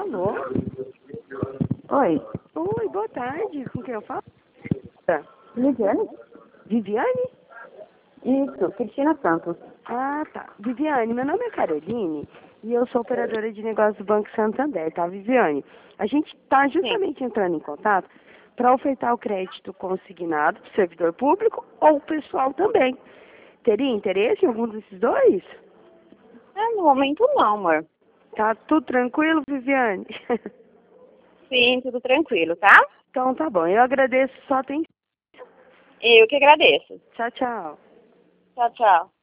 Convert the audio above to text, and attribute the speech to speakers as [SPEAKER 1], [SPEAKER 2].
[SPEAKER 1] Alô?
[SPEAKER 2] Oi,
[SPEAKER 1] Oi, boa tarde. Com quem eu falo?
[SPEAKER 2] Lidiane?
[SPEAKER 1] Viviane?
[SPEAKER 2] Isso, Cristina Santos.
[SPEAKER 1] Ah, tá. Viviane, meu nome é Caroline e eu sou operadora de negócios do Banco Santander, tá, Viviane? A gente está justamente entrando em contato para ofertar o crédito consignado para o servidor público ou pessoal também. Teria interesse em algum desses dois?
[SPEAKER 2] No momento não, amor.
[SPEAKER 1] Tá tudo tranquilo, Viviane?
[SPEAKER 2] Sim, tudo tranquilo, tá?
[SPEAKER 1] Então tá bom, eu agradeço sua atenção.
[SPEAKER 2] Eu que agradeço.
[SPEAKER 1] Tchau, tchau.
[SPEAKER 2] Tchau, tchau.